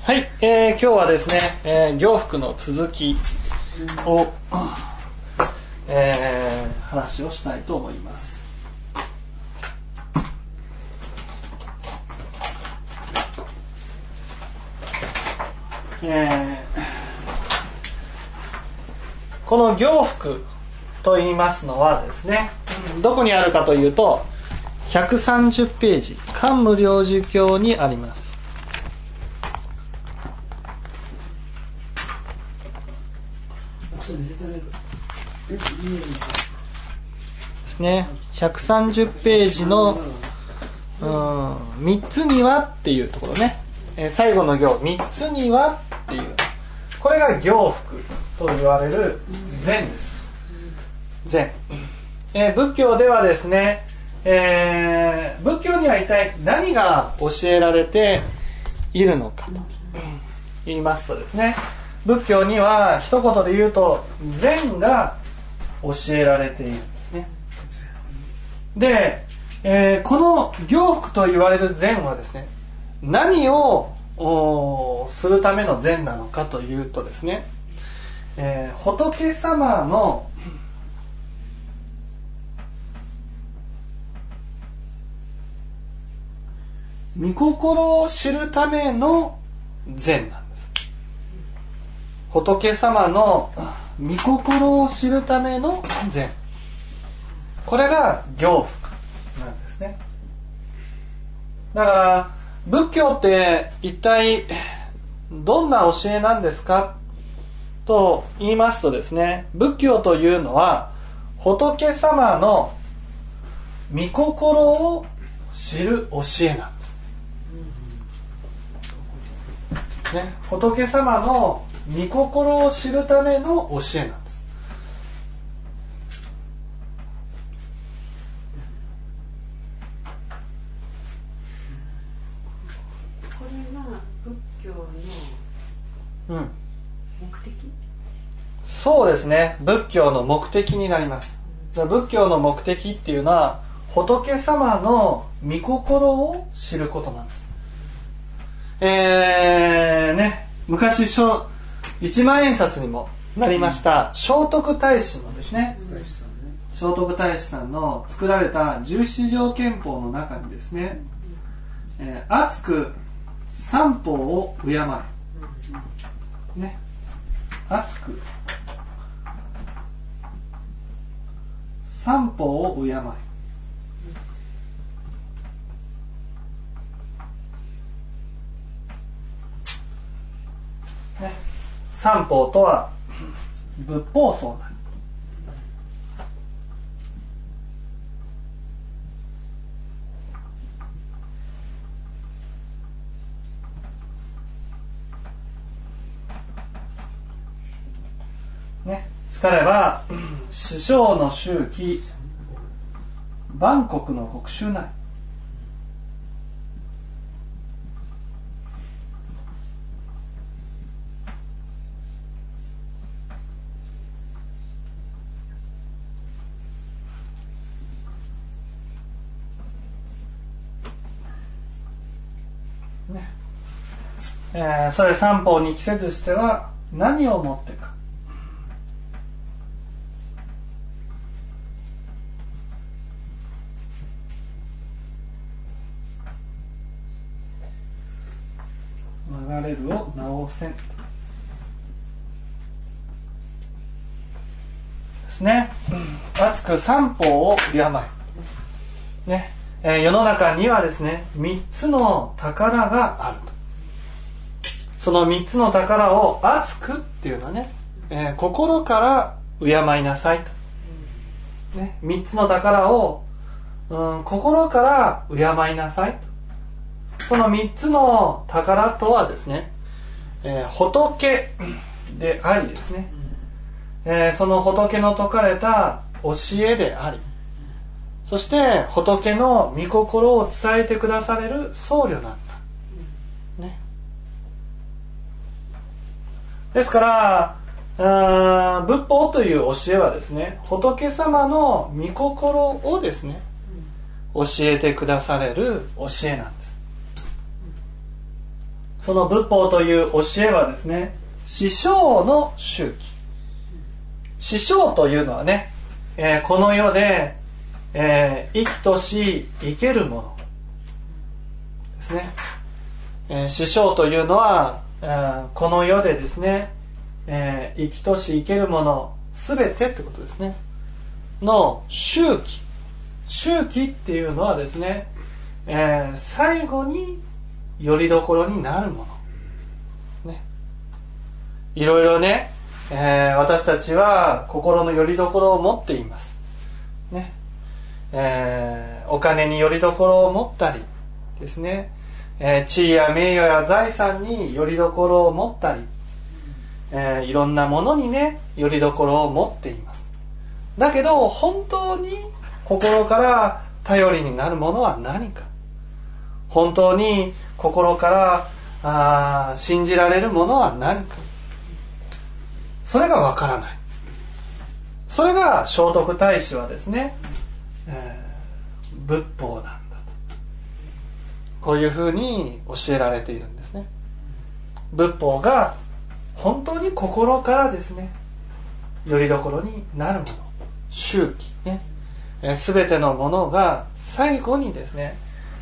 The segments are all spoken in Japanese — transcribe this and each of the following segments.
はい、今日はですね、行福の続きを、話をしたいと思います。この行福と言いますのはですね、どこにあるかというと130ページ漢無量寿経にあります。ですね、130ページの3つにはっていうところね、最後の行3つにはっていう、これが行福と言われる禅です。禅、仏教ではですね、仏教には一体何が教えられているのかと言いますとですね、仏教には一言で言うと禅が教えられているんですね。で、この行福と言われる禅はですね、何をするための禅なのかというとですね、仏様の御心を知るための禅なんです。仏様の御心を知るための禅、これが行福なんですね。だから仏教って一体どんな教えなんですかと言いますとですね、仏教というのは仏様の御心を知る教えなんですね。仏様の御心を知るための教えなんです。 これは仏教の目的？ そうですね、仏教の目的になります。仏教の目的っていうのは仏様の御心を知ることなんです。昔一万円札にもなりました聖徳太子のですね、聖徳太子さんの作られた十七条憲法の中にですね、厚く三法を敬え、ね、厚く三法を敬え、三法とは仏法僧なり、ね、しかれば師匠の周期万国の国衆なり、それ三法に帰せずしては何をもってか、流れるを直せんですね。厚く三法を敬え、ね、世の中にはですね3つの宝があると。その3つの宝を厚くっていうのはね、心から敬いなさいと、ね、3つの宝を、心から敬いなさいと。その3つの宝とはですね、仏でありですね、その仏の説かれた教えであり、そして仏の御心を伝えてくだされる僧侶なんだ、ね。ですから仏法という教えはですね、仏様の御心をですね教えてくだされる教えなんです。 その仏法という教えはですね、師匠の周期。師匠というのはね、この世で、生きとし生けるものですね。師匠というのは、この世でですね、生きとし生けるものすべてってことですねの周期。周期っていうのはですね、最後によりどころになるもの、ね、いろいろね、私たちは心のよりどころを持っていますね。お金によりどころを持ったりですね、地位や名誉や財産によりどころを持ったり、いろんなものにねよりどころを持っています。だけど本当に心から頼りになるものは何か、本当に心から信じられるものは何か、それがわからない。それが聖徳太子はですね、仏法なんだと、こういうふうに教えられているんですね。仏法が本当に心からですねよりどころになるもの、周期ね、全てのものが最後にですね、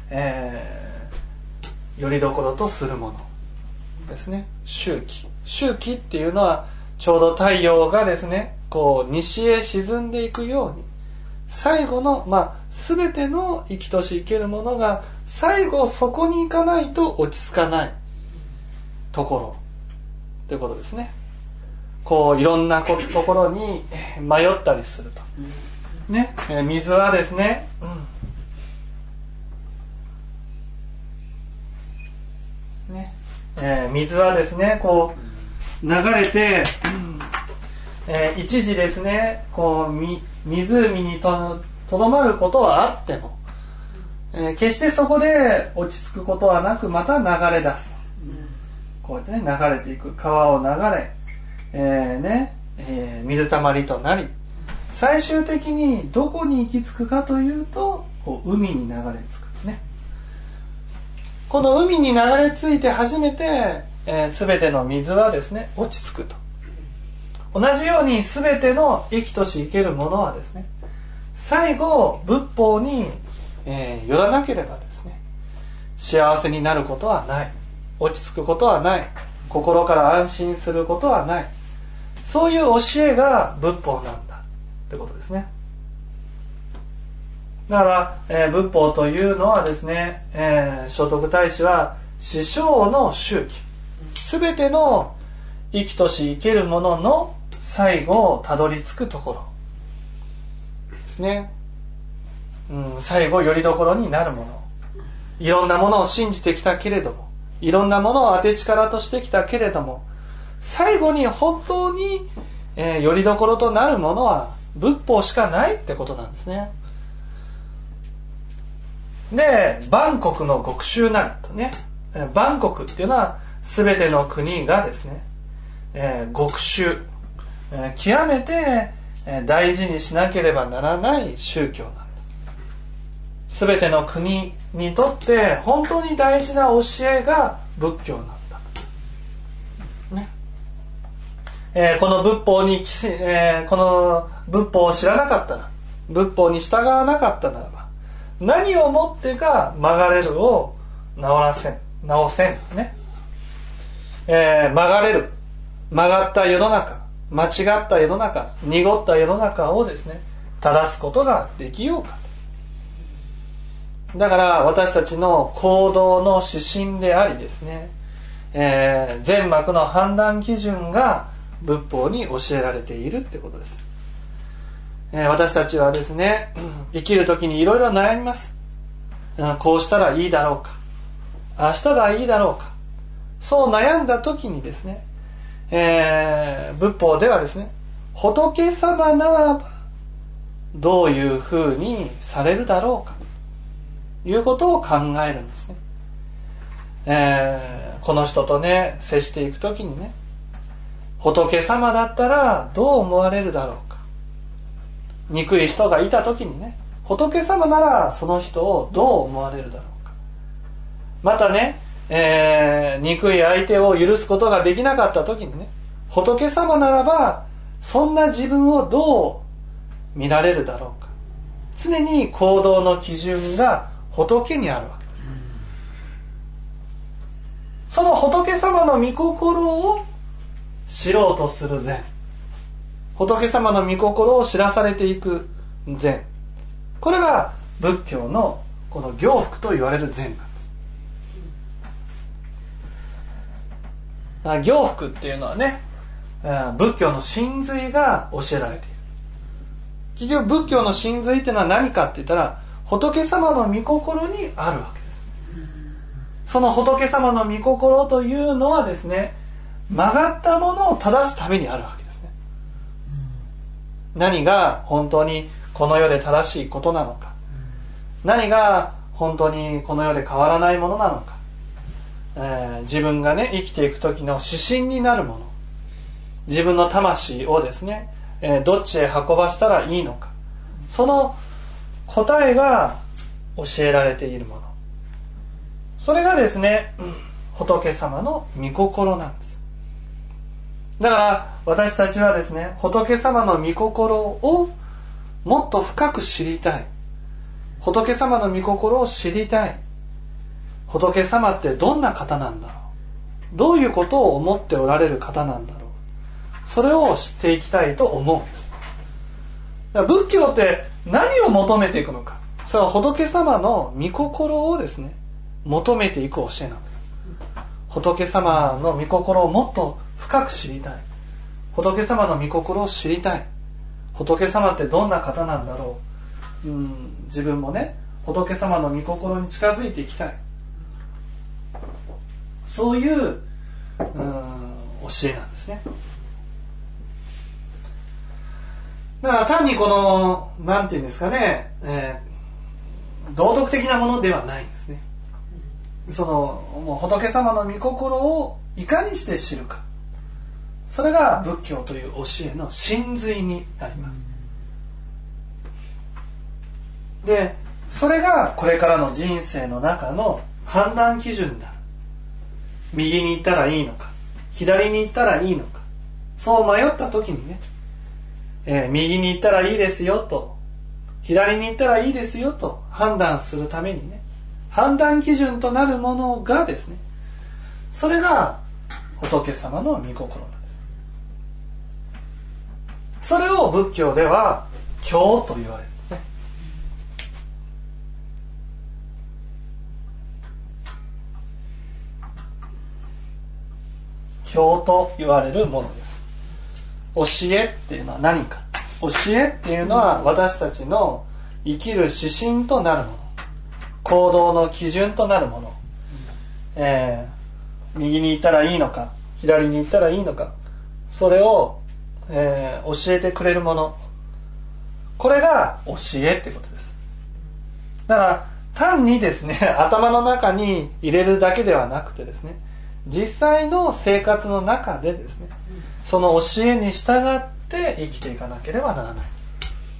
よりどころとするものですね。周期。周期っていうのはちょうど太陽がですねこう西へ沈んでいくように、最後の全ての生きとし生けるものが最後そこに行かないと落ち着かないところということですね。こういろんなところに迷ったりするとね、水はですね、水はですねこう流れて、一時ですねこう湖にとどまることはあっても、決してそこで落ち着くことはなくまた流れ出すと、こうやってね流れていく川を流れ、水たまりとなり、最終的にどこに行き着くかというとこう海に流れ着くね。この海に流れ着いて初めて、全ての水はですね落ち着くと。同じように全ての生きとし生けるものはですね、最後仏法に、よらなければですね幸せになることはない、落ち着くことはない、心から安心することはない、そういう教えが仏法なんだってことですね。だから、仏法というのはですね、聖徳太子は師匠の周期、すべての生きとし生けるものの最後をたどり着くところですね。最後よりどころになるもの、いろんなものを信じてきたけれども、いろんなものを当て力としてきたけれども、最後に本当に、よりどころとなるものは仏法しかないってことなんですね。で、万国の極衆なりとね、万国っていうのは全ての国がですね、極衆、極めて大事にしなければならない宗教なんだ。全ての国にとって本当に大事な教えが仏教なんだ、ね。この仏法に、この仏法を知らなかったら、仏法に従わなかったならば、何をもってか曲がれるを直せんね。曲がれる、曲がった世の中、間違った世の中、濁った世の中をですね正すことができようかと。だから私たちの行動の指針でありですね、善悪の判断基準が仏法に教えられているってことです。私たちはですね生きる時にいろいろ悩みます。こうしたらいいだろうか、ああしたらいいだろうか、そう悩んだ時にですね、仏法ではですね、仏様ならばどういうふうにされるだろうかということを考えるんですね。この人とね接していく時にね、仏様だったらどう思われるだろうか、憎い人がいた時にね、仏様ならその人をどう思われるだろうか、またね、 憎い相手を許すことができなかった時にね、仏様ならばそんな自分をどう見られるだろうか。常に行動の基準が仏にあるわけです。その仏様の御心を知ろうとする善、仏様の御心を知らされていく善、これが仏教のこの行福と言われる善なんです。だから行福っていうのはね、仏教の真髄が教えられている。結局仏教の真髄っていうのは何かって言ったら、仏様の御心にあるわけです。その仏様の御心というのはですね、曲がったものを正すためにあるわけですね。何が本当にこの世で正しいことなのか、何が本当にこの世で変わらないものなのか、自分がね生きていく時の指針になるもの、自分の魂をですね、どっちへ運ばしたらいいのか、その答えが教えられているもの、それがですね仏様の御心なんです。だから私たちはですね、仏様の御心をもっと深く知りたい、仏様の御心を知りたい、仏様ってどんな方なんだろう、どういうことを思っておられる方なんだろう、それを知っていきたいと思うんです。だから仏教って何を求めていくのか、それは仏様の御心をですね求めていく教えなんです。仏様の御心をもっと深く知りたい、仏様の御心を知りたい、仏様ってどんな方なんだろう、自分もね仏様の御心に近づいていきたい、そういう教えなんですね。だから単にこのなんていうんですかね、道徳的なものではないんですね。そのもう仏様の御心をいかにして知るか、それが仏教という教えの真髄になります。でそれがこれからの人生の中の判断基準になる。右に行ったらいいのか、左に行ったらいいのか、そう迷った時にね、右に行ったらいいですよと、左に行ったらいいですよと判断するためにね、判断基準となるものがですね、それが仏様の御心なんです。それを仏教では教と言われるんですね。教と言われるものです。教えっていうのは何か、教えっていうのは私たちの生きる指針となるもの、行動の基準となるもの、右に行ったらいいのか左に行ったらいいのか、それを、教えてくれるもの、これが教えってことです。だから単にですね頭の中に入れるだけではなくてですね、実際の生活の中でですね、その教えに従って生きていかなければならないです。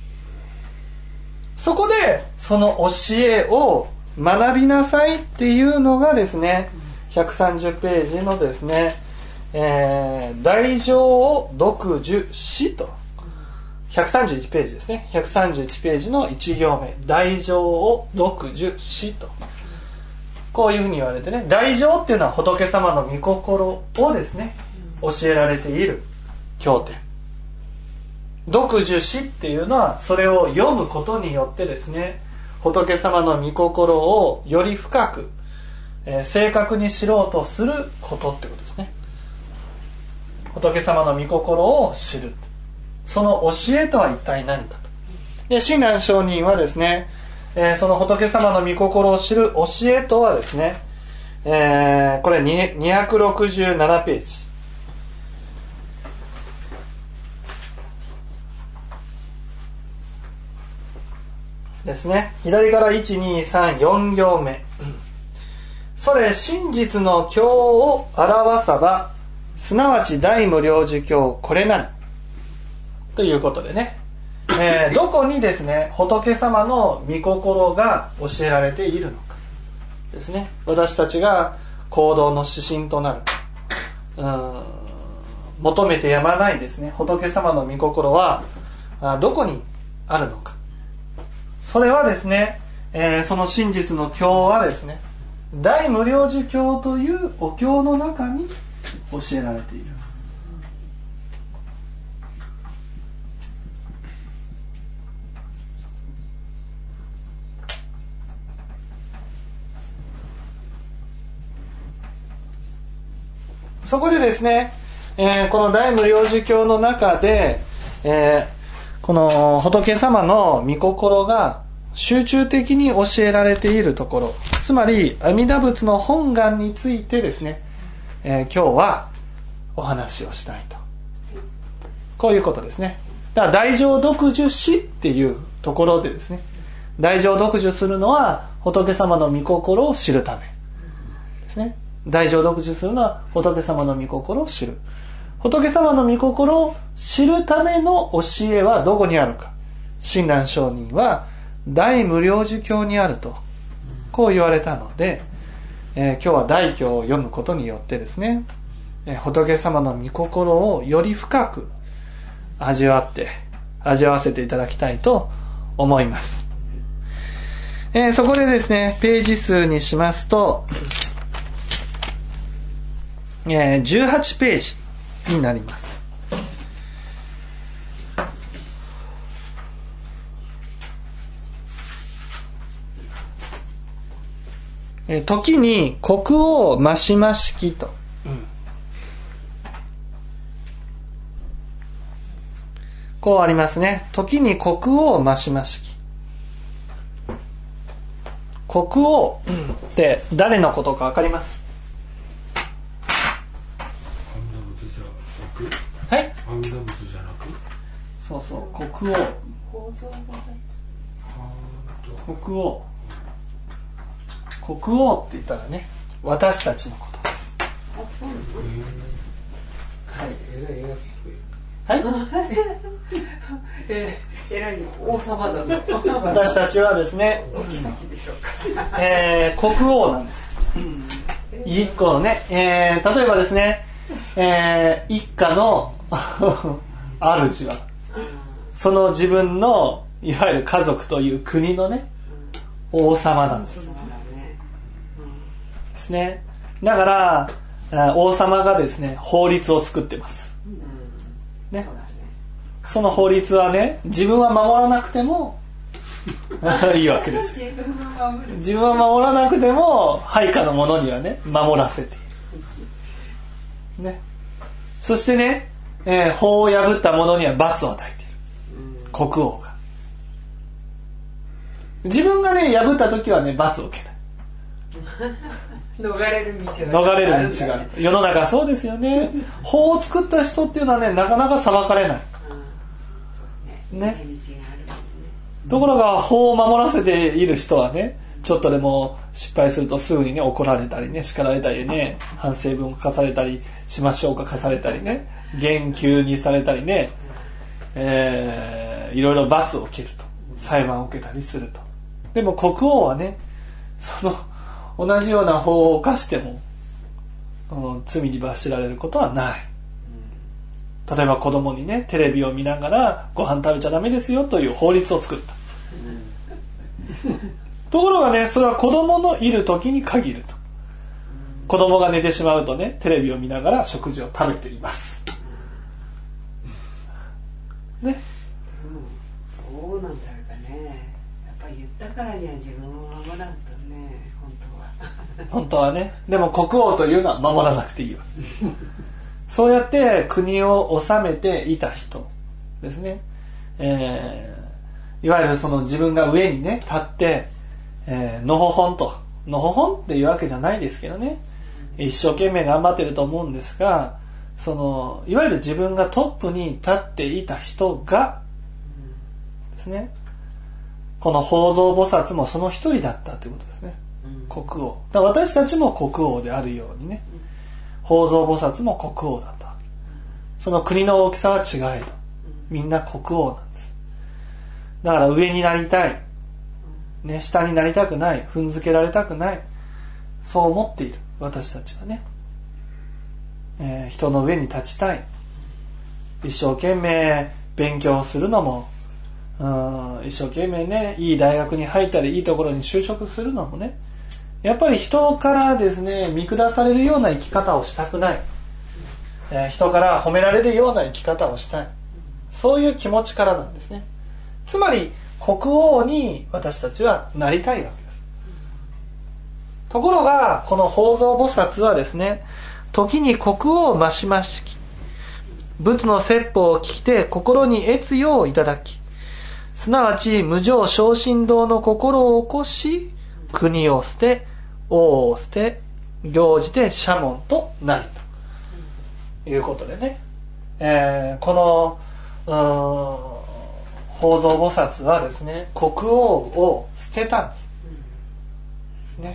そこでその教えを学びなさいっていうのがですね、130ページのですね、大乗を読受しと、131ページですね、131ページの1行目、大乗を読受しと、こういうふうに言われてね、大乗っていうのは仏様の御心をですね教えられている経典、読受しっていうのはそれを読むことによってですね、仏様の御心をより深く、正確に知ろうとすることってことですね。仏様の御心を知る、その教えとは一体何かと。で親鸞上人はですね、その仏様の御心を知る教えとはですね、これ267ページですね、左から1234行目、それ真実の教を表さば、すなわち大無量寿経これなりということでね、どこにですね仏様の御心が教えられているのかですね、私たちが行動の指針となる、求めてやまないですね仏様の御心はどこにあるのか。それはですね、その真実の経はですね、大無量寿経というお経の中に教えられている。そこでですね、この大無量寿経の中で、この仏様の御心が集中的に教えられているところ、つまり阿弥陀仏の本願についてですね、今日はお話をしたいと、こういうことですね。だから大乗独受しっていうところでですね、大乗独受するのは仏様の御心を知るためですね。大乗独受するのは仏様の御心を知る。仏様の御心を知るための教えはどこにあるか。親鸞上人は大無量寿経にあると、こう言われたので、今日は大経を読むことによってですね、仏様の御心をより深く味わわせていただきたいと思います。そこでですね、ページ数にしますと、18ページになります。時に国王ましましきと、こうありますね。時に国王ましましき。国王って誰のことか分かります？はい。阿弥陀仏じゃなく？そうそう、国王。国王。国王って言ったらね、私たちのことです。はい。はい。えらい王様だね。私たちはですね、国王なんです。一個のね、例えばですね、一家の主はその自分のいわゆる家族という国のね、王様なんですですね。だから王様がですね、法律を作ってますね。その法律はね、自分は守らなくてもいいわけです。自分は守らなくても配下の者にはね、守らせているね。そしてね、法を破った者には罰を与えている、国王が。自分がね、破った時はね、罰を受けない。 逃れる道がある。世の中そうですよね。法を作った人っていうのはね、なかなか裁かれない。ね。ところが法を守らせている人はね、ちょっとでも失敗するとすぐにね、怒られたりね、叱られたりね、反省文を書かされたりしましょうか課されたりね、減給にされたりね、いろいろ罰を受けると、裁判を受けたりすると。でも国王はね、その同じような法を犯しても、罪に罰せられることはない。例えば子供にね、テレビを見ながらご飯食べちゃダメですよという法律を作った。ところがね、それは子供のいる時に限ると。子供が寝てしまうとね、テレビを見ながら食事を食べていますね。 そうなんだろうね。やっぱり言ったからには自分を守らんとね、 本当はね。でも国王というのは守らなくていいわ。そうやって国を治めていた人ですね。いわゆるその自分が上にね立って、のほほんっていうわけじゃないですけどね、一生懸命頑張ってると思うんですが、そのいわゆる自分がトップに立っていた人がですね、この法蔵菩薩もその一人だったということですね。国王だから私たちも国王であるようにね、法蔵菩薩も国王だった。その国の大きさは違えどみんな国王なんです。だから上になりたい、ね、下になりたくない、踏んづけられたくない、そう思っている。 私たちはね、人の上に立ちたい、一生懸命勉強するのも、一生懸命ね、いい大学に入ったりいいところに就職するのもね、やっぱり人からですね見下されるような生き方をしたくない、人から褒められるような生き方をしたい、そういう気持ちからなんですね。つまり国王に私たちはなりたいわけです。ところがこの法蔵菩薩はですね、時に国王ましましき仏の説法を聞いて心に悦用をいただき、すなわち無常昇進道の心を起こし、国を捨て王を捨て行じて社門となりということでね、この法蔵菩薩はですね、国王を捨てたんですね。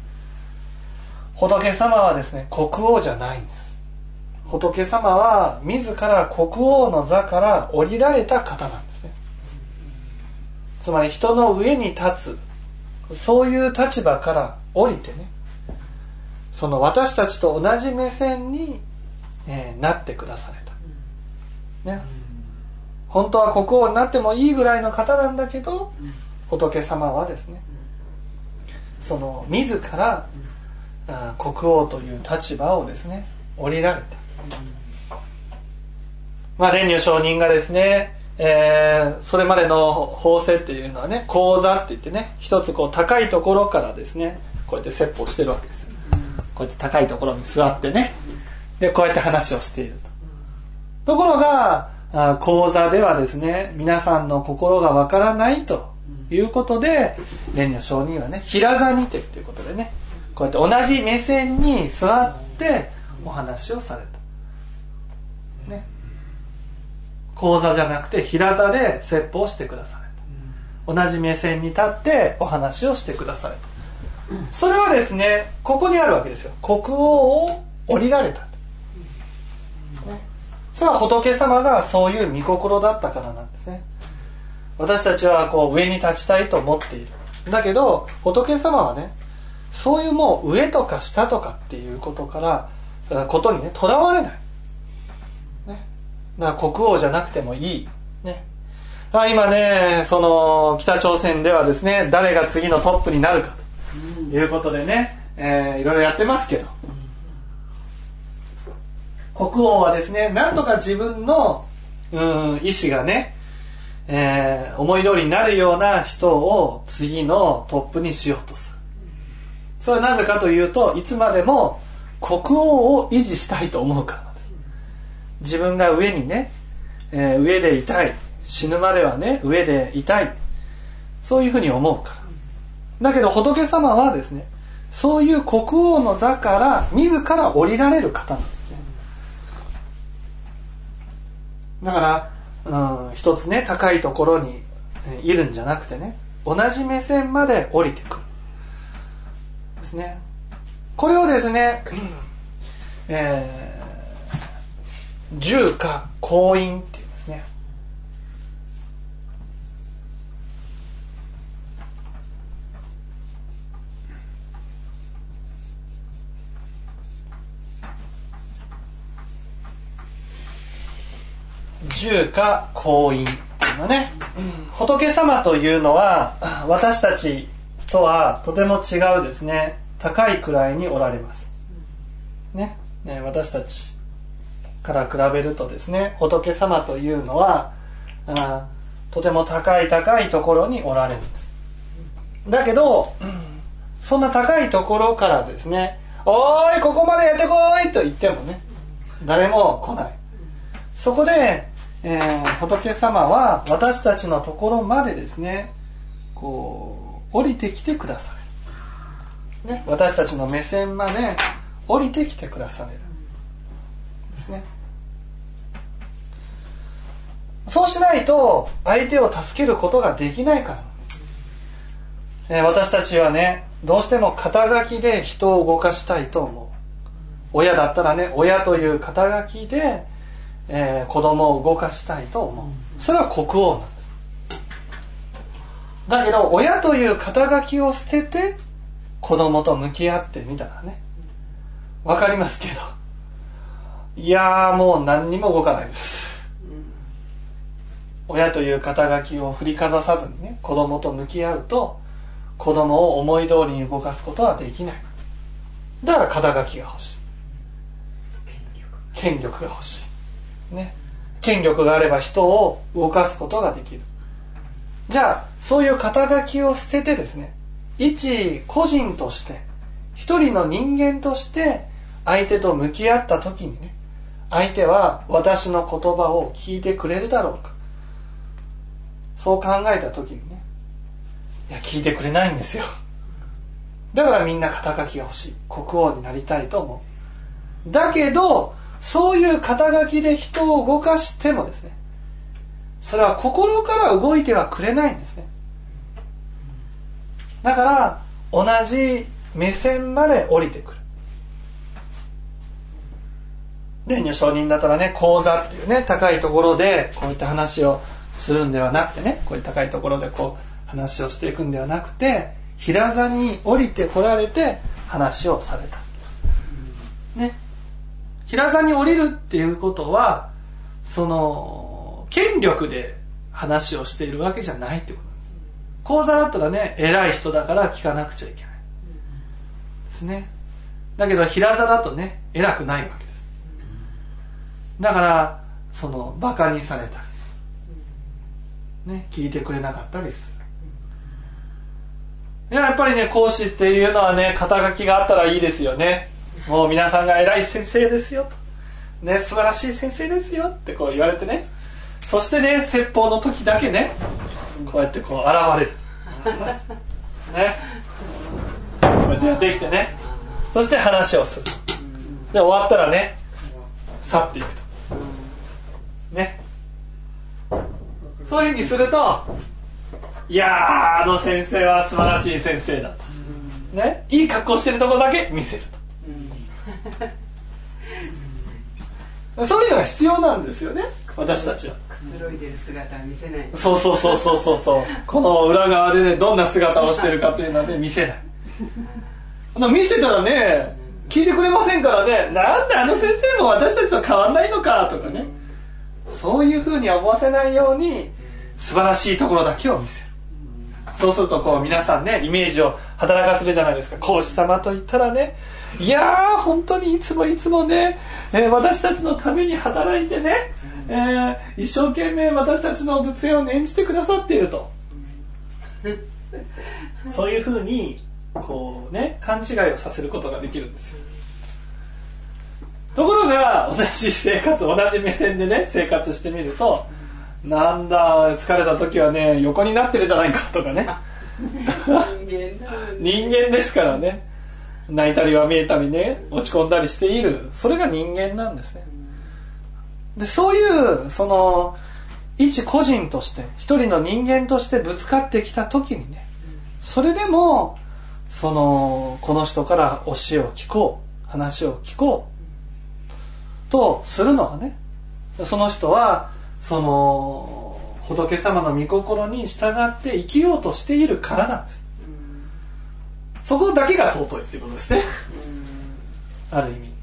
仏様はですね、国王じゃないんです。仏様は自ら国王の座から降りられた方なんですね。つまり人の上に立つ、そういう立場から降りてね、その私たちと同じ目線に、なってくだされた、ね、本当は国王になってもいいぐらいの方なんだけど、仏様はですね、その自ら国王という立場をですね降りられた。蓮如上人がですね、それまでの法制っていうのはね、講座って言ってね、一つこう高いところからですね、こうやって説法してるわけですよ。こうやって高いところに座ってね、でこうやって話をしていると。ところが講座ではですね、皆さんの心がわからないということで、蓮如上人はね、平座にてっていうことでね、こうやって同じ目線に座ってお話をされた、ね、講座じゃなくて平座で説法してくだされた。同じ目線に立ってお話をしてくだされた。それはですね、ここにあるわけですよ。国王を降りられた、ね、それは仏様がそういう御心だったからなんですね。私たちはこう上に立ちたいと思っている。だけど仏様はね、そういうもう上とか下とかっていうことにね、とらわれない、ね、だから国王じゃなくてもいい、ね、今ね、その北朝鮮ではですね、誰が次のトップになるかということでね、いろいろやってますけど、国王はですね、なんとか自分の意思がね、思い通りになるような人を次のトップにしようとする。それはなぜかというと、いつまでも国王を維持したいと思うからなんです。自分が上にね、上でいたい、死ぬまではね上でいたい、そういうふうに思うから。だけど仏様はですね、そういう国王の座から自ら降りられる方なんですね。だから一つね、高いところにいるんじゃなくてね、同じ目線まで降りてくるですね。これをですね、従下行員っていうんですね。従下行員っていうのね、仏様というのは私たちとはとても違うですね、高い位におられますね。私たちから比べるとですね、仏様というのはとても高いところにおられるんです。だけどそんな高いところからですね、おーいここまでやってこいと言ってもね、誰も来ない。そこで、仏様は私たちのところまでですね、こう降りてきてくだされる、ね、私たちの目線まで降りてきてくだされるですね。そうしないと相手を助けることができないから、私たちはね、どうしても肩書きで人を動かしたいと思う。親だったらね、親という肩書きで、子供を動かしたいと思う。それは国王なんです。だけど親という肩書きを捨てて子供と向き合ってみたらね、 わかりますけど、いやーもう何にも動かないです。親という肩書きを振りかざさずにね、子供と向き合うと子供を思い通りに動かすことはできない。だから肩書きが欲しい、権力が欲しい、ね、権力があれば人を動かすことができる。じゃあそういう肩書きを捨ててですね、一個人として一人の人間として相手と向き合った時にね、相手は私の言葉を聞いてくれるだろうか、そう考えた時にね、いや聞いてくれないんですよ。だからみんな肩書きが欲しい、国王になりたいと思う。だけどそういう肩書きで人を動かしてもですね、それは心から動いてはくれないんですね。だから同じ目線まで降りてくる。蓮如上人だったらね、講座っていうね、高いところでこういった話をするんではなくてね、こういう高いところでこう話をしていくんではなくて、平座に降りてこられて話をされた、ね、平座に降りるっていうことはその権力で話をしているわけじゃないってことなんです。講座だったらね、偉い人だから聞かなくちゃいけないですね。だけど平座だとね、偉くないわけです。だからそのバカにされたりする、ね、聞いてくれなかったりする。やっぱりね、講師っていうのはね、肩書きがあったらいいですよね。もう皆さんが偉い先生ですよと、ね、素晴らしい先生ですよってこう言われてね、そしてね、説法の時だけね、こうやってこう現れるね、こうやってやってきてね、そして話をする。で終わったらね、去っていくとね。そういうふうにすると、いやー、あの先生は素晴らしい先生だと、ね、いい格好してるところだけ見せるとそういうのが必要なんですよね、私たちは。 くつろいでる姿は見せない。 そうこの裏側でね、どんな姿をしてるかというのはね、見せない。見せたらね、聞いてくれませんからね、なんであの先生も私たちと変わんないのかとかね、そういうふうに思わせないように素晴らしいところだけを見せる。そうするとこう皆さんね、イメージを働かせるじゃないですか。孔子様と言ったらね、いやー本当にいつもね、私たちのために働いてね、一生懸命私たちの仏縁を念じてくださっているとそういうふうにこうね、勘違いをさせることができるんですよ。ところが同じ生活、同じ目線でね生活してみると、なんだ疲れた時はね、横になってるじゃないかとかね人間ですからね、泣いたりわめいたりね、落ち込んだりしている、それが人間なんですね。でそういうその一個人として一人の人間としてぶつかってきた時にね、それでもそのこの人から教えを聞こう、話を聞こうとするのはね、その人はその仏様の御心に従って生きようとしているからなんです。そこだけが尊いっていうことですねある意味。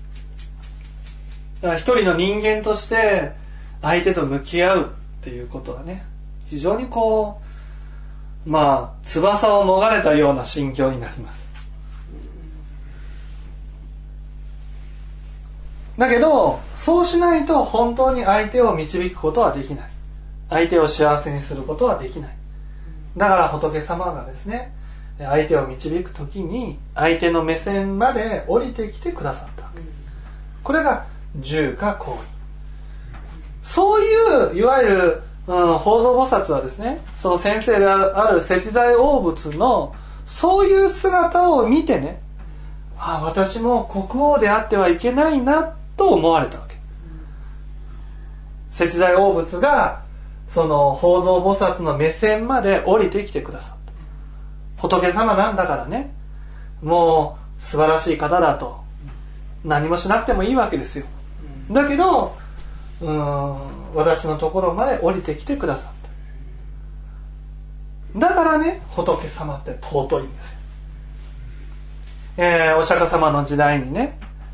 だから一人の人間として相手と向き合うっていうことはね、非常にこう翼をもがれたような心境になります。だけどそうしないと本当に相手を導くことはできない、相手を幸せにすることはできない。だから仏様がですね、相手を導くときに相手の目線まで降りてきてくださったわけ。これが従か行為。そういういわゆる、法蔵菩薩はですね、その先生である石材大仏のそういう姿を見てね、私も国王であってはいけないなと思われたわけ。石材大仏がその法蔵菩薩の目線まで降りてきてくださった。仏様なんだからね、もう素晴らしい方だと、何もしなくてもいいわけですよ。だけど私のところまで降りてきてくださった。だからね、仏様って尊いんですよ。お釈迦様の時代にね、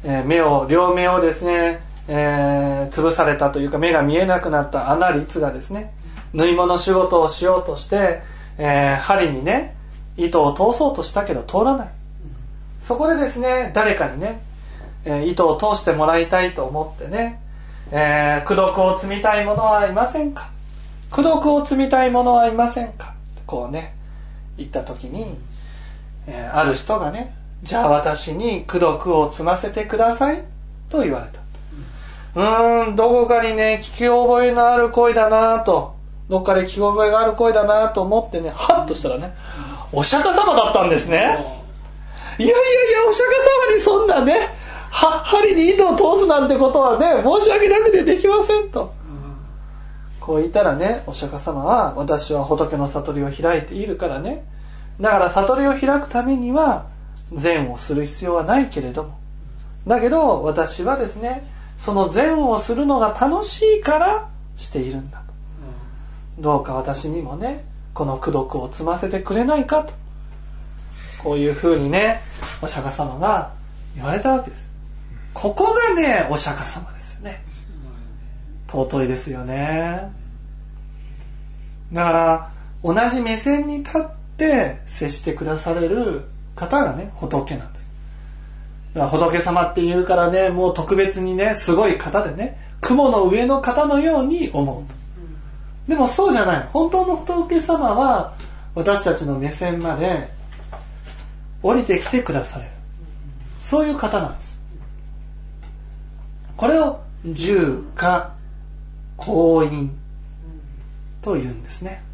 両目をですね、潰されたというか目が見えなくなったアナリツがですね、縫い物仕事をしようとして、針にね糸を通そうとしたけど通らない。そこでですね、誰かにね、糸を通してもらいたいと思ってね、功徳を積みたい者はいませんか、功徳を積みたい者はいませんか、こうね言った時に、ある人がね、じゃあ私に功徳を積ませてくださいと言われた。どこかにね聞き覚えのある声だなと、どっかで聞き覚えがある声だなと思ってね、ハッとしたらね、お釈迦様だったんですね。いやお釈迦様にそんなね針に糸を通すなんてことはね申し訳なくてできませんと、こう言ったらね、お釈迦様は、私は仏の悟りを開いているからね、だから悟りを開くためには善をする必要はないけれども、だけど私はですね、その善をするのが楽しいからしているんだと、どうか私にもねこの功徳を積ませてくれないかと、こういうふうにねお釈迦様が言われたわけです。ここがねお釈迦様ですよね。尊いですよね。だから同じ目線に立って接してくだされる方がね仏なんです。だから仏様っていうからね、もう特別にねすごい方でね、雲の上の方のように思うと。でもそうじゃない。本当の仏様は私たちの目線まで降りてきてくだされる、そういう方なんです。これを住家光陰というんですね。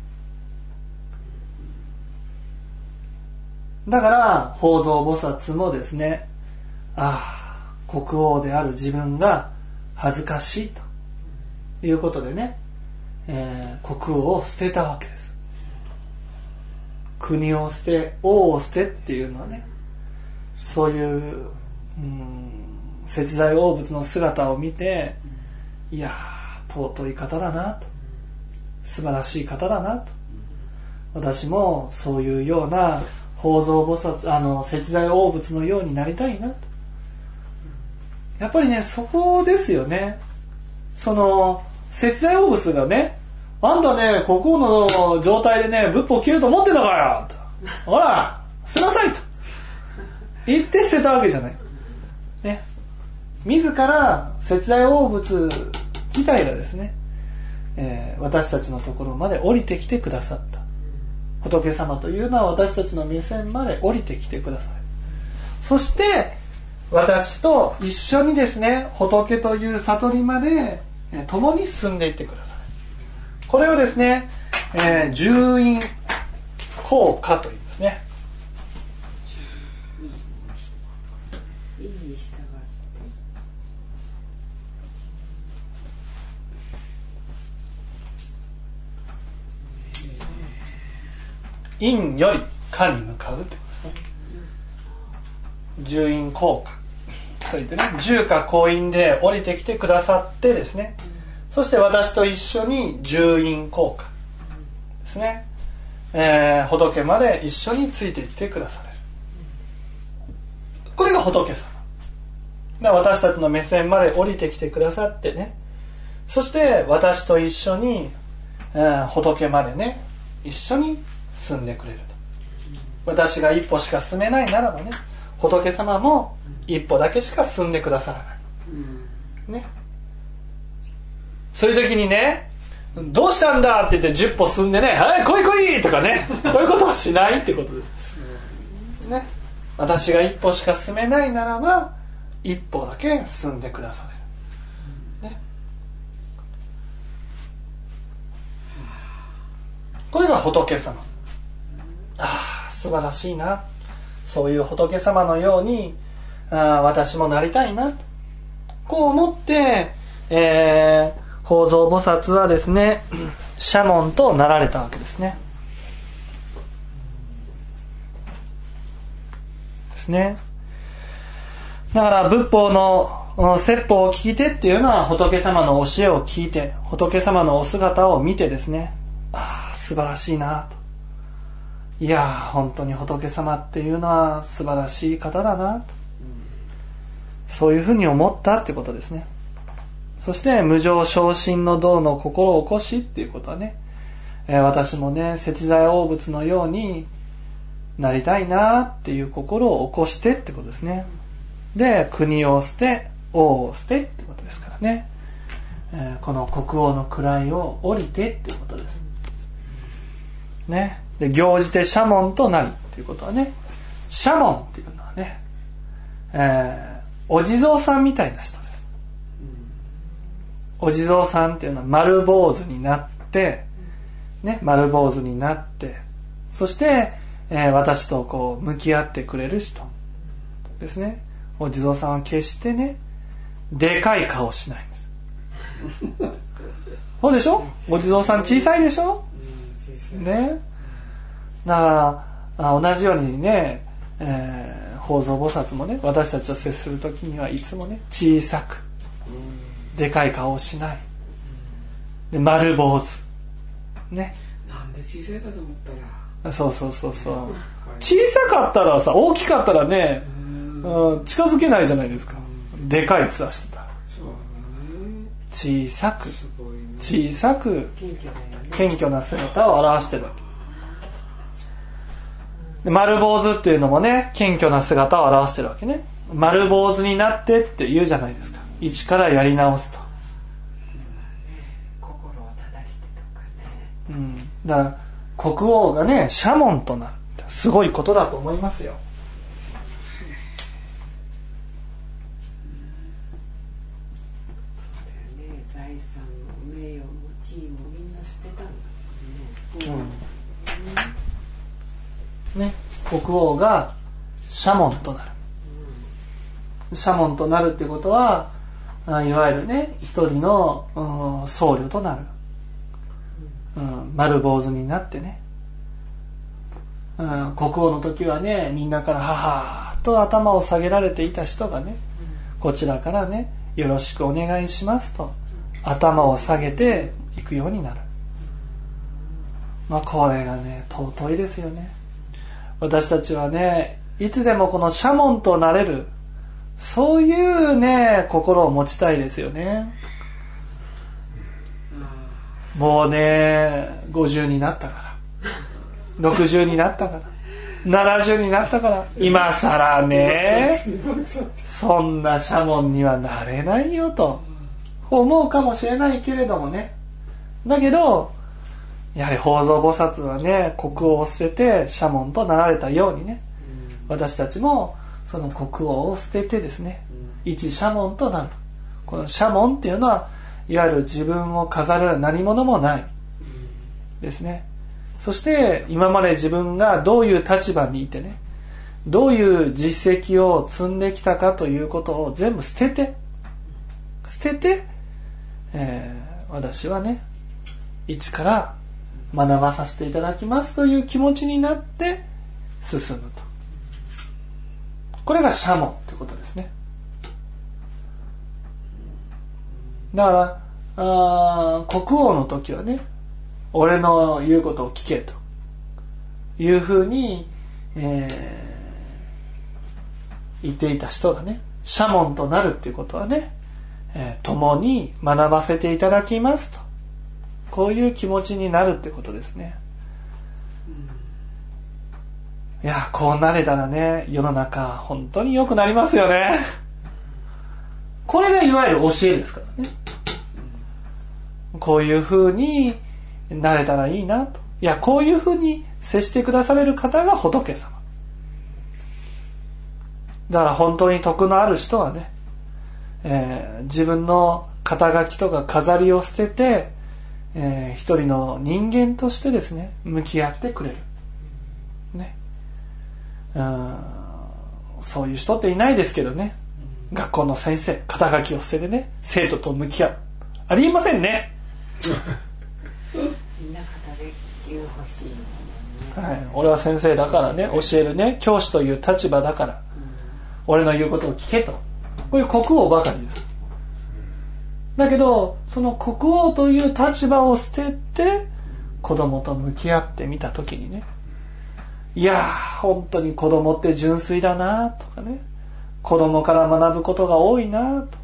だから法蔵菩薩もですね、国王である自分が恥ずかしいということでね、国王を捨てたわけです。国を捨て王を捨てっていうのはね、そういう節財大仏の姿を見て、いや尊い方だなと、素晴らしい方だなと、私もそういうような法蔵菩薩節財大仏のようになりたいなと。やっぱりねそこですよね。その節財大仏がね、あんたね国王の状態でね仏法を切ると思ってたかよと、ほら捨てなさいと言って捨てたわけじゃないね。自ら節財大仏自体がですね、私たちのところまで降りてきてくださった。仏様というのは私たちの目線まで降りてきてくださる。そして私と一緒にですね、仏という悟りまで共に進んでいってください。これをですね、十因効果というんですね。因より果に向かうということですね。十因効果といってね、十か光陰で降りてきてくださってですね、そして私と一緒に十因効果ですね、仏まで一緒についてきてくだされる。これが仏様で、私たちの目線まで降りてきてくださってね、そして私と一緒に、仏までね一緒に進んでくれると。私が一歩しか進めないならばね、仏様も一歩だけしか進んでくださらない、ね、そういう時にね、どうしたんだって言って10歩進んでね、はい来い来いとかね、こういうことはしないってことです、ね、私が一歩しか進めないならば一歩だけ進んでくだされる、ね、これが仏様。素晴らしいな、そういう仏様のように私もなりたいな、こう思って、法蔵菩薩はですね社門となられたわけですね。ですね。だから仏法の説法を聞いてっていうのは、仏様の教えを聞いて、仏様のお姿を見てですね、素晴らしいなと、いや本当に仏様っていうのは素晴らしい方だなと、 そういうふうに思ったってことですね。そして無常昇進の道の心を起こしっていうことはね、私もね節在応物のようになりたいなっていう心を起こしてってことですね。で、国を捨て王を捨てってことですからね、この国王の位を降りてっていうことですね。で、行じて社門となりっていうことはね、社門っていうのはね、お地蔵さんみたいな人です。お地蔵さんっていうのは丸坊主になってね、丸坊主になって、そして、私とこう向き合ってくれる人ですね。お地蔵さんは決してねでかい顔しないんですそうでしょ。お地蔵さん小さいでしょ、ね。だから同じようにね、法蔵菩薩もね、私たちと接するときにはいつもね小さくでかい顔をしないで、丸坊主ね。 なんで小さいかと思ったら、 そう小さかったらさ、大きかったらね、近づけないじゃないですか。でかい面してたら、 そうだね、 小さく、 すごいね、 小さく謙虚な姿を表してるわけで、丸坊主っていうのもね謙虚な姿を表してるわけね。丸坊主になってって言うじゃないですか。一からやり直すと、 心を正してとかね、 だから国王がね社門となる、すごいことだと思いますよ。 財産も名誉も地位もみんな捨てたんだね、国王が社門となる、社門となるってことはいわゆるね一人の、僧侶となる、丸坊主になってね、国王の時はねみんなからははーと頭を下げられていた人がね、こちらからねよろしくお願いしますと頭を下げていくようになる。これがね尊いですよね。私たちはねいつでもこの社門となれる、そういうね心を持ちたいですよね。もうね50になったから60になったから70になったから今更ねそんな社門にはなれないよと思うかもしれないけれどもね、だけどやはり法蔵菩薩はね国王を捨てて社門となられたようにね、私たちもその国王を捨ててですね一社門となる。この社門っていうのはいわゆる自分を飾る何者もないですね。そして今まで自分がどういう立場にいてね、どういう実績を積んできたかということを全部捨てて、私はね一から学ばさせていただきますという気持ちになって進むと、これが社門ということですね。だから国王の時はね俺の言うことを聞けというふうに、言っていた人がね社門となるっていうことはね、共に学ばせていただきますと、こういう気持ちになるってことですね。いやこうなれたらね世の中本当に良くなりますよね。これがいわゆる教えですからね。こういう風になれたらいいなと、いやこういう風に接してくだされる方が仏様だから、本当に徳のある人はね、自分の肩書きとか飾りを捨てて、一人の人間としてですね向き合ってくれるね。そういう人っていないですけどね、学校の先生肩書きを捨ててね生徒と向き合う、ありえませんね。 みんな肩書きが欲しいのね、 はい、俺は先生だからね教えるね教師という立場だから、俺の言うことを聞けと、こういう国王ばかりです。だけどその国王という立場を捨てて子供と向き合ってみたときにね、いや本当に子供って純粋だなとかね、 子供から学ぶことが多いなと。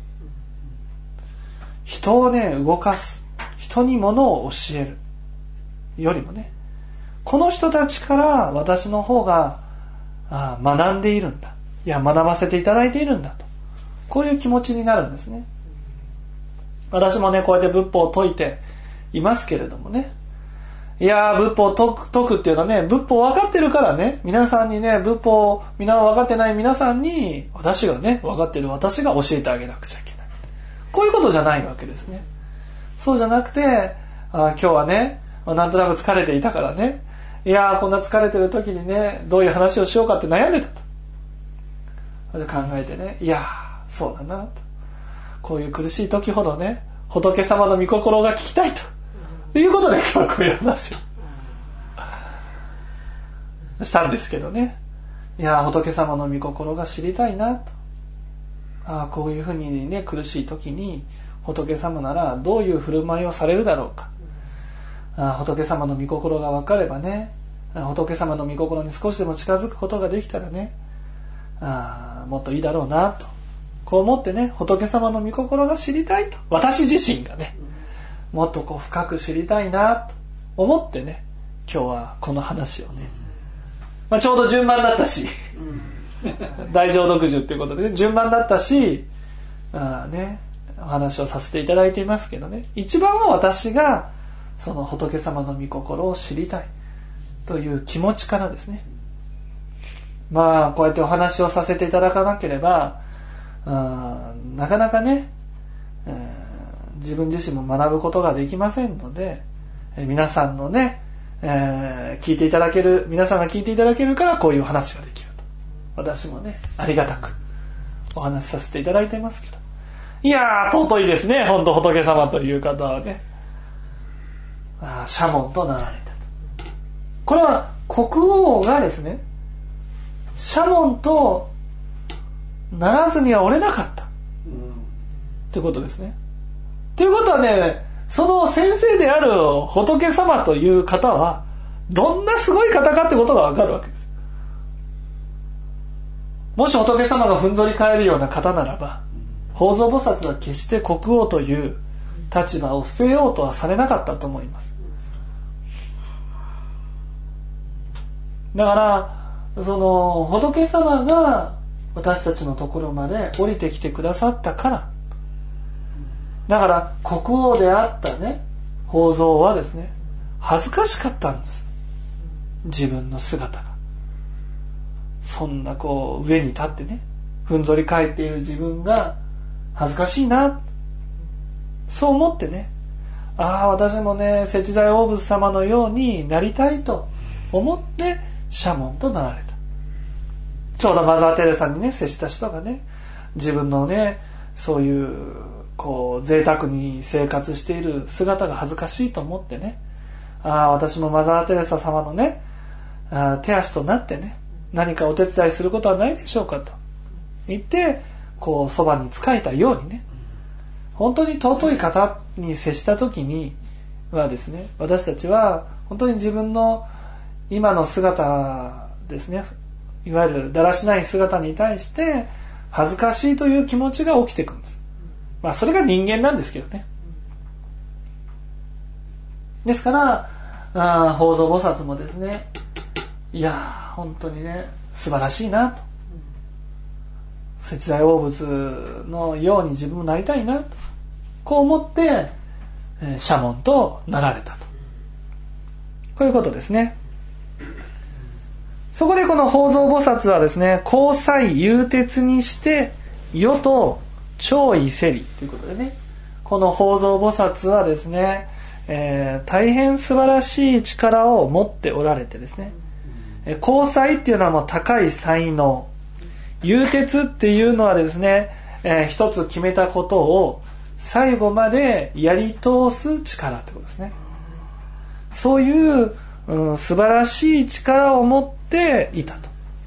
人をね動かす、人にものを教えるよりもね、この人たちから私の方が学んでいるんだ、いや学ばせていただいているんだと、こういう気持ちになるんですね。私もねこうやって仏法を説いていますけれどもね、いや仏法を説くっていうのはね、仏法分かってるからね、皆さんにね、仏法を皆分かってない皆さんに私がね、分かってる私が教えてあげなくちゃいけない、こういうことじゃないわけですね。そうじゃなくて、今日はねなんとなく疲れていたからね、いやこんな疲れてる時にねどういう話をしようかって悩んでたと。それで考えてね、いやそうだなと、こういう苦しい時ほどね仏様の御心が聞きたいということで今日はこういう話をしたんですけどね。いや仏様の御心が知りたいなと、こういうふうにね苦しい時に仏様ならどういう振る舞いをされるだろうか、仏様の御心が分かればね、仏様の御心に少しでも近づくことができたらね、もっといいだろうなと、こう思ってね、仏様の御心が知りたいと、私自身がねもっとこう深く知りたいなと思ってね、今日はこの話をね、ちょうど順番だったし大乗読樹っていうことで、ね、順番だったしね、お話をさせていただいていますけどね、一番は私がその仏様の御心を知りたいという気持ちからですね、こうやってお話をさせていただかなければなかなかね、自分自身も学ぶことができませんので、皆さんのね、聞いていただける、皆さんが聞いていただけるからこういう話ができると、私もねありがたくお話しさせていただいていますけど、いや尊いですね、本当仏様という方はね、社門となられたと。これは国王がですね社門とならずには折れなかったってことですね。ということはね、その先生である仏様という方はどんなすごい方かってことがわかるわけです。もし仏様がふんぞり返るような方ならば、法蔵菩薩は決して国王という立場を捨てようとはされなかったと思います。だからその仏様が私たちのところまで降りてきてくださったから、だから国王であったね法蔵はですね恥ずかしかったんです。自分の姿がそんなこう上に立ってねふんぞり返っている自分が恥ずかしいな、そう思ってね、私もね摂大大仏様のようになりたいと思って社門となられた。ちょうどマザー・テレサにね接した人がね、自分のねそういうこう贅沢に生活している姿が恥ずかしいと思ってね、私もマザー・テレサ様のね手足となってね何かお手伝いすることはないでしょうかと言ってこうそばに仕えたようにね、本当に尊い方に接した時にはですね、私たちは本当に自分の今の姿ですね、いわゆるだらしない姿に対して恥ずかしいという気持ちが起きてくるんです。それが人間なんですけどね。ですから法蔵菩薩もですね、いや本当にね素晴らしいなと、摂大大仏のように自分もなりたいなとこう思って社門となられたと、こういうことですね。そこでこの法蔵菩薩はですね、光彩幽徹にして世と弔意せりということでね、この法蔵菩薩はですね、大変素晴らしい力を持っておられてですね、光彩っていうのはもう高い才能、幽徹っていうのはですね、一つ決めたことを最後までやり通す力ってことですね。そういう、素晴らしい力を持っていたと。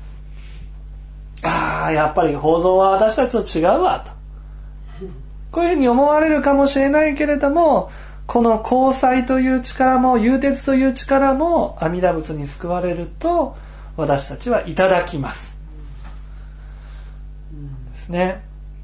やっぱり法蔵は私たちと違うわと、こういうふうに思われるかもしれないけれども、この光彩という力も幽徹という力も阿弥陀仏に救われると私たちはいただきます。 ですね。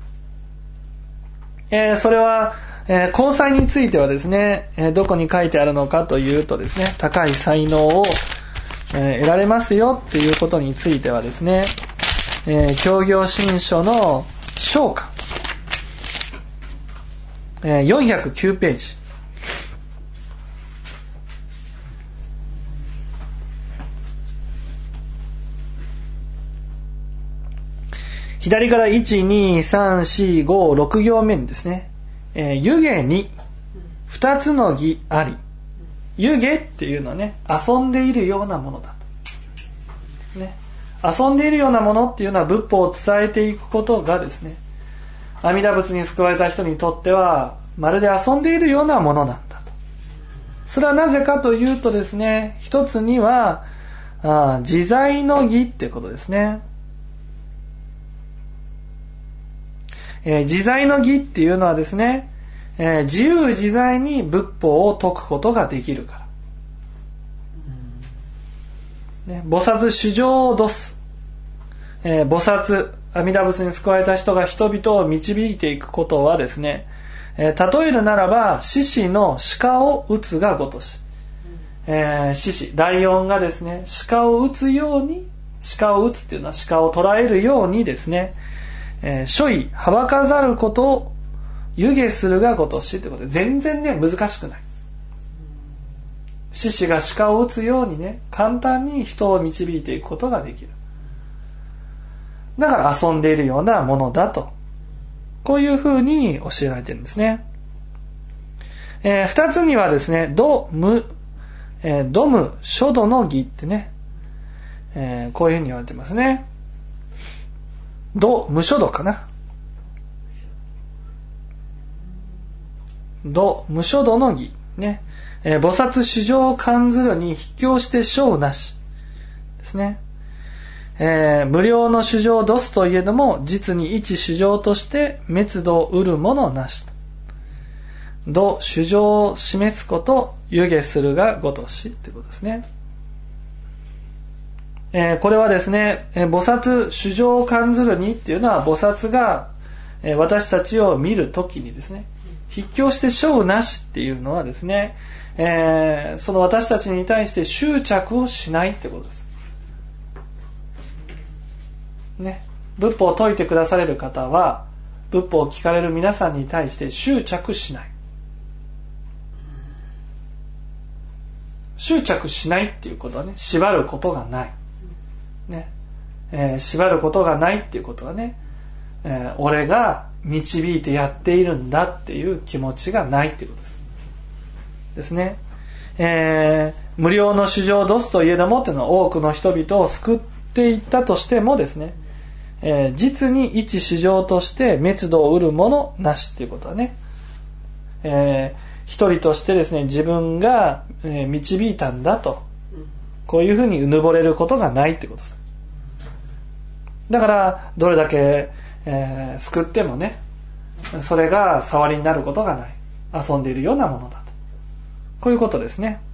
それは、交際についてはですね、どこに書いてあるのかというとですね、高い才能を、得られますよっていうことについてはですね、教行新書の章巻、409ページ。左から1、2、3、4、5、6行目にですね、湯気に2つの義あり。湯気っていうのはね、遊んでいるようなものだと。ね。遊んでいるようなものっていうのは仏法を伝えていくことがですね、阿弥陀仏に救われた人にとっては、まるで遊んでいるようなものなんだと。それはなぜかというとですね、一つには、自在の義ってことですね。自在の義っていうのはですね、自由自在に仏法を説くことができるから、ね、菩薩衆生を度す、菩薩阿弥陀仏に救われた人が人々を導いていくことはですね、例えるならば獅子の鹿を撃つがごとし、獅子ライオンがですね鹿を撃つように、鹿を撃つっていうのは鹿を捕らえるようにですね、所以はばかざることを湯気するがごとしということで、全然ね難しくない。獅子が鹿を撃つようにね、簡単に人を導いていくことができる。だから遊んでいるようなものだと、こういうふうに教えられているんですね。二つにはですね、度無書度の義ってね、こういうふうに言われてますね。度無書度かな。度無書度の義ね、菩薩衆生を感ずるに筆教して書なしですね。無料の衆生を度すといえども、実に一衆生として滅度を得るものなしと。度衆生を示すこと湯気するがごとしということですね。これはですね、菩薩衆生を感ずるにっていうのは、菩薩が私たちを見るときにですね、筆教して書なしっていうのはですね、その私たちに対して執着をしないってことです。ね、仏法を説いてくだされる方は、仏法を聞かれる皆さんに対して執着しない。執着しないっていうことはね、縛ることがない。ね、縛ることがないっていうことはね、俺が導いてやっているんだっていう気持ちがないっていうことですね。無料の衆生を度すといえどもっていうのは、多くの人々を救っていったとしてもですね、実に一衆生として滅度を得るものなしっていうことはね、一人としてですね、自分が導いたんだと、こういうふうにうぬぼれることがないってことです。だからどれだけ、救ってもね、それが触りになることがない、遊んでいるようなものだと、こういうことですね。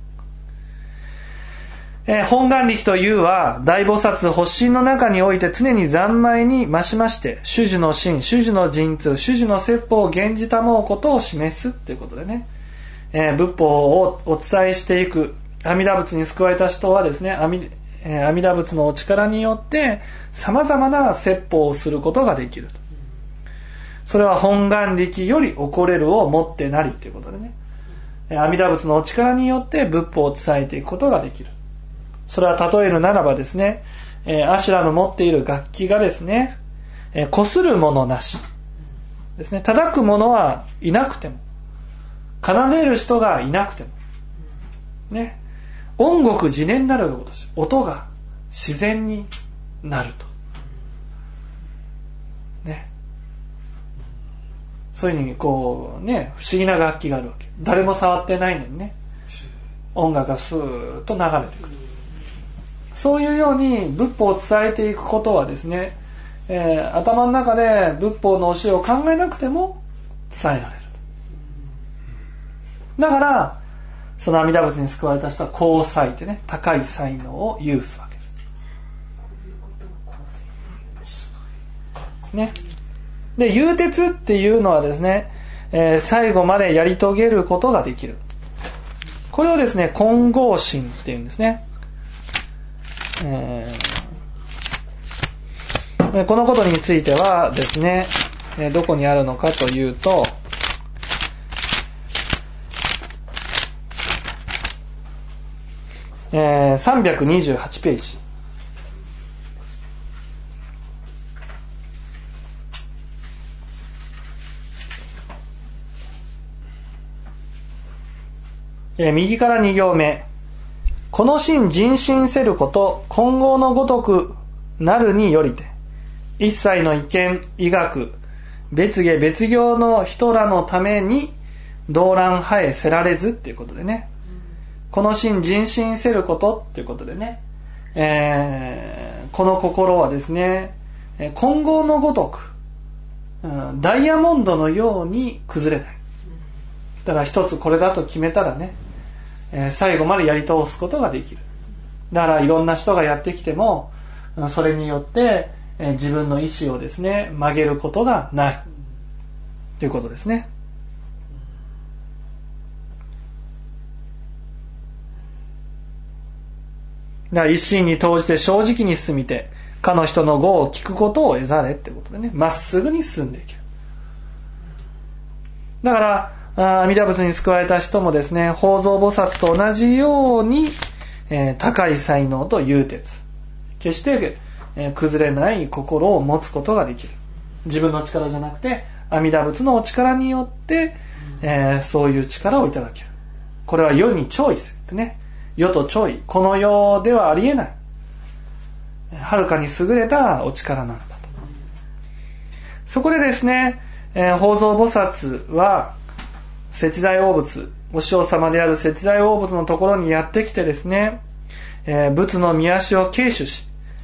本願力というは、大菩薩発心の中において常に三昧に増しまして、種々の心、種々の神通、種々の説法を現じたもうことを示すということでね、仏法をお伝えしていく阿弥陀仏に救われた人はですね、阿弥陀仏のお力によって様々な説法をすることができる。それは本願力より起これるをもってなりということでね、阿弥陀仏のお力によって仏法を伝えていくことができる。それは例えるならばですね、阿修羅の持っている楽器がですね、こするものなしですね、叩く者はいなくても、奏でる人がいなくてもね、音楽自然なることし、音が自然になるとね、そういうふうにこうね、不思議な楽器があるわけ。誰も触ってないのにね、音楽がスーッと流れてくる。そういうように仏法を伝えていくことはですね、頭の中で仏法の教えを考えなくても伝えられる。だからその阿弥陀仏に救われた人は高才ってね、高い才能を有すわけですね。 で、幽徹っていうのはですね、最後までやり遂げることができる。これをですね、金剛心っていうんですね。このことについてはですね、どこにあるのかというと、328ページ。右から2行目。この心人心せること金剛のごとくなるによりて、一切の意見医学別下別行の人らのために動乱生えせられずっていうことでね、この心人心せることっていうことでね、この心はですね、金剛のごとく、ダイヤモンドのように崩れない。だから一つこれだと決めたらね、最後までやり通すことができる。だからいろんな人がやってきても、それによって自分の意思をですね曲げることがないということですね。だから一心に投じて正直に進みて、かの人の語を聞くことを得ざれってことでね、まっすぐに進んでいける。だから阿弥陀仏に救われた人もですね、法蔵菩薩と同じように、高い才能と幽徹、決して、崩れない心を持つことができる。自分の力じゃなくて阿弥陀仏のお力によって、そういう力をいただける。これは世に超異するってね、世と超異、この世ではありえない、はるかに優れたお力なんだと。そこでですね、法蔵菩薩は節財王仏、お師匠様である節財王仏のところにやってきてですね、仏の御足を継取し、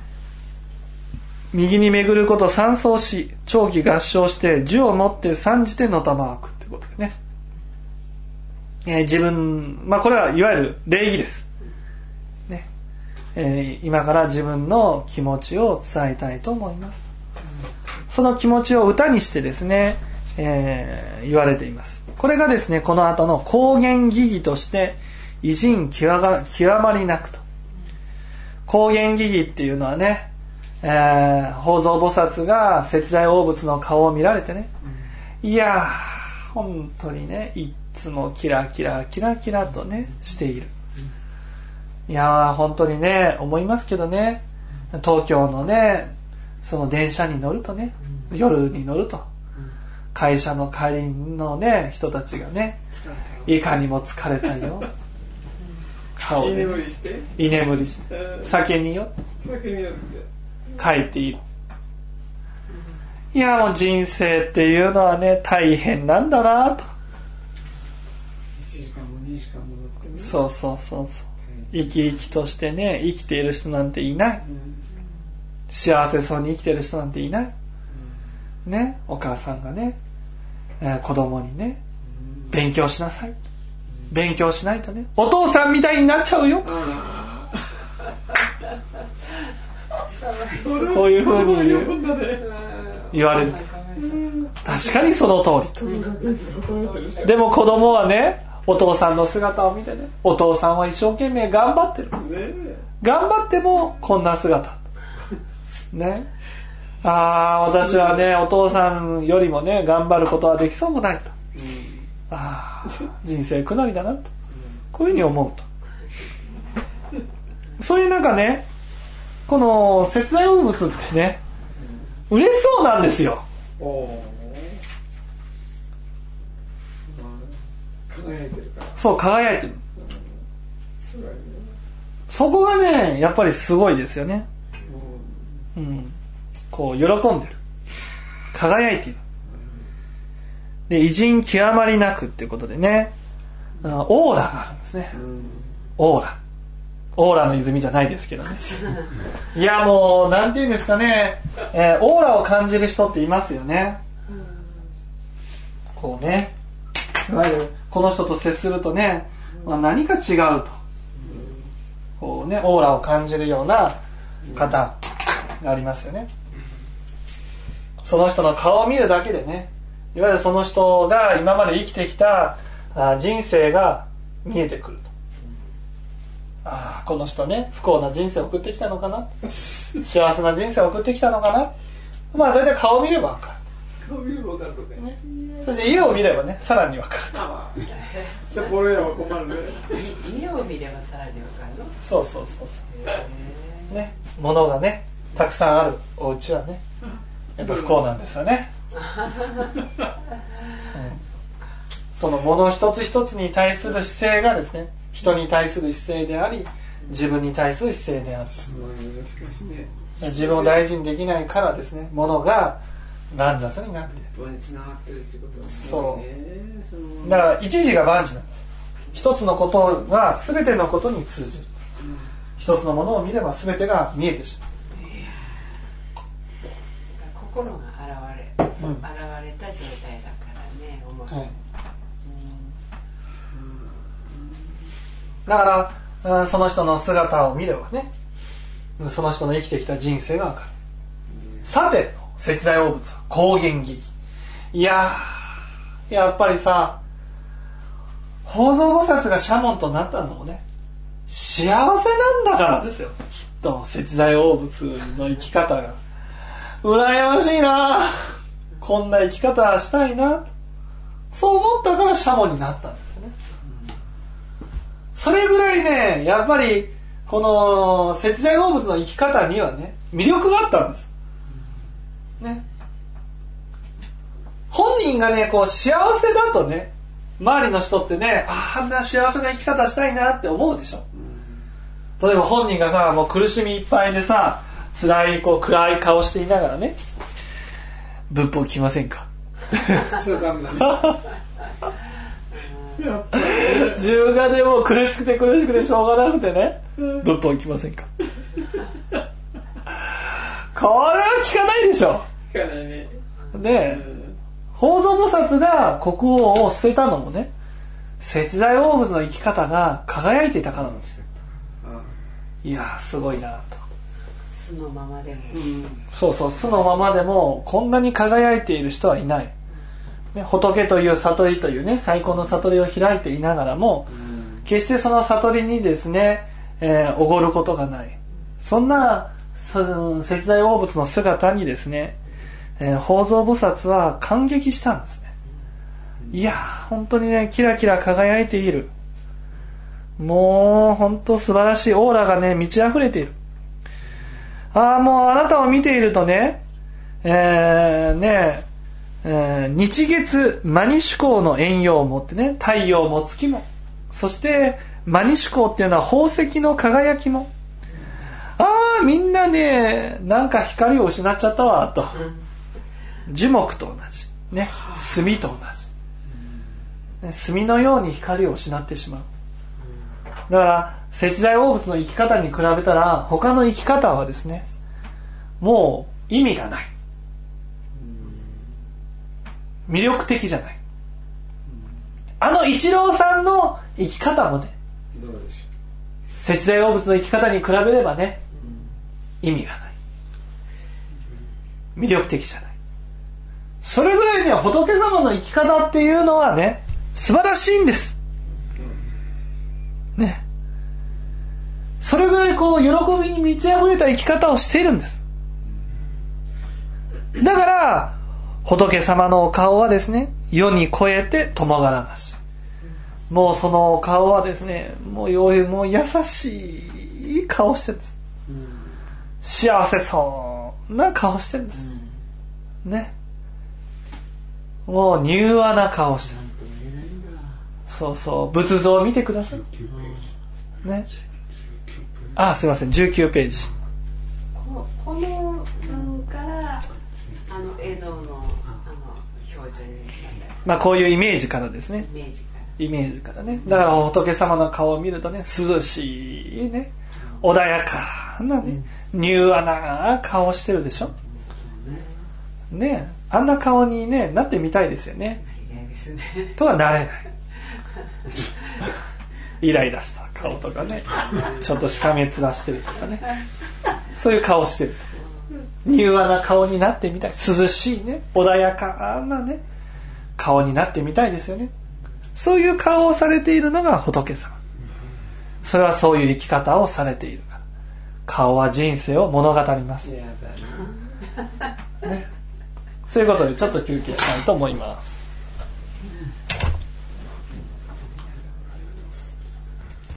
右に巡ること三奏し、長期合唱して銃を持って参じてのたまわくということでね、自分、これはいわゆる礼儀です、ね。今から自分の気持ちを伝えたいと思います。その気持ちを歌にしてですね、言われています。これがですね、この後の光源義義として偉人極まりなくと。光源義義っていうのはね、法蔵菩薩が節財王仏の顔を見られてね、いやー本当にね、いつもキラキラキラキラとねしている。いやー本当にね思いますけどね、東京のねその電車に乗るとね、夜に乗ると会社の帰りのね人たちがね、いかにも疲れたよ顔で、ね、居眠りして、酒によって帰っている。いやもう人生っていうのはね大変なんだなと。 1時間も2時間も乗ってね。 そう、生き生きとしてね生きている人なんていない、幸せそうに生きている人なんていない、ね、お母さんがね、子供にね、勉強しなさい、勉強しないとねお父さんみたいになっちゃうよ、こういう風に言われる。確かにその通りと。でも子供はねお父さんの姿を見てね、お父さんは一生懸命頑張ってる、頑張ってもこんな姿ね、私はねお父さんよりもね頑張ることはできそうもないと、人生苦難だなと、こういうふうに思うと。そういうなんかね、この節財王仏ってね嬉しそうなんですよ。 輝いてるから。 そう、輝いてる。そこがねやっぱりすごいですよね。こう喜んでる、輝いている。で偉人極まりなくっていうことでね、オーラがあるんですね。オーラの泉じゃないですけどね。いやもうなんていうんですかね、オーラを感じる人っていますよね。こうね、いわゆるこの人と接するとね、何か違うと、こうねオーラを感じるような方がありますよね。 その人の顔を見るだけでね、いわゆるその人が今まで生きてきた人生が見えてくると。ああ、この人ね、不幸な人生を送ってきたのかな、幸せな人生を送ってきたのかな、まあ大体顔を見れば分かる。 顔見れば分かるとかね。 そして家を見ればね、さらに分かると。 それこれは困るね。 家を見ればさらに分かるの。 そうそうそうそうね、物がねたくさんあるお家はねやっぱ不幸なんですよね、その物一つ一つに対する姿勢がですね、人に対する姿勢であり、自分に対する姿勢である。 すごいね、しかしね。 自分を大事にできないからですね、物が乱雑になっている。 一本に繋がってるってことはすごいね。 そうだから一時が万事なんです。一つのことが全てのことに通じる、一つのものを見れば全てが見えてしまう。 心が現れた状態だからね、思う、 はい、だからその人の姿を見ればね、その人の生きてきた人生がわかる。さて節大大仏は高原義。いやー、やっぱりさ、法蔵菩薩が社門となったのもね、幸せなんだからですよ。きっと節大大仏の生き方が羨ましいな、こんな生き方したいな、そう思ったから社門になったんですよね。それぐらいね、やっぱりこの節大大仏の生き方にはね、魅力があったんですね。本人がね、こう幸せだとね、周りの人ってね、あんな幸せな生き方したいなって思うでしょ。例えば本人がさ、もう苦しみいっぱいでさ、辛いこう暗い顔していながらね、仏法来ませんか。 それはダメだね。やっぱり自分がでも苦しくてしょうがなくてね、仏法来ませんか。これは聞かないでしょ。 聞かないね。 ねえ、法蔵菩薩が国王を捨てたのもね、節大大仏の生き方が輝いていたからなんですよ。いやー、すごいなと。 素のままでも、 そうそう、素のままでもこんなに輝いている人はいない、ね、仏という悟りというね、最高の悟りを開いていながらも、決してその悟りにですね、おごることがない、そんな節大大仏の姿にですね、法蔵菩薩は感激したんですね。いやー、本当にね、キラキラ輝いている、もう本当素晴らしいオーラがね、満ち溢れている。ああ、もうあなたを見ているとね、日月マニシュコウの縁陽を持ってね、太陽も月も、そしてマニシュコウっていうのは宝石の輝きも、ああ、みんなね、なんか光を失っちゃったわと。樹木と同じね、炭と同じ、ね、炭のように光を失ってしまう。だから節大大仏の生き方に比べたら、他の生き方はですね、もう意味がない、魅力的じゃない。あの一郎さんの生き方もね、 どうでしょう、節大大仏の生き方に比べればね、意味がない、魅力的じゃない。それぐらいね、仏様の生き方っていうのはね、素晴らしいんですね。それぐらいこう喜びに満ち溢れた生き方をしているんです。だから仏様のお顔はですね、世に超えて共がらなし。もうそのお顔はですね、もう優しい顔してるんです。幸せそうな顔してるんですね。もう柔和な顔してる。そうそう、仏像を見てくださいね。あ、すいません、19ページ。 この文から映像の表情になったりする。 まあこういうイメージからですね。イメージからね。だから仏様の顔を見るとね、涼しいね、穏やかなね、柔和な顔してるでしょ。ね、あんな顔にね、なってみたいですよね。とはなれない。イライラした顔とかね、ちょっとしかめ面してるとかね、そういう顔してる。 柔和な顔になってみたい。涼しいね、穏やかなね、顔になってみたいですよね。そういう顔をされているのが仏様。それはそういう生き方をされているから。顔は人生を物語ります。ね、そういうことでちょっと休憩したいと思います。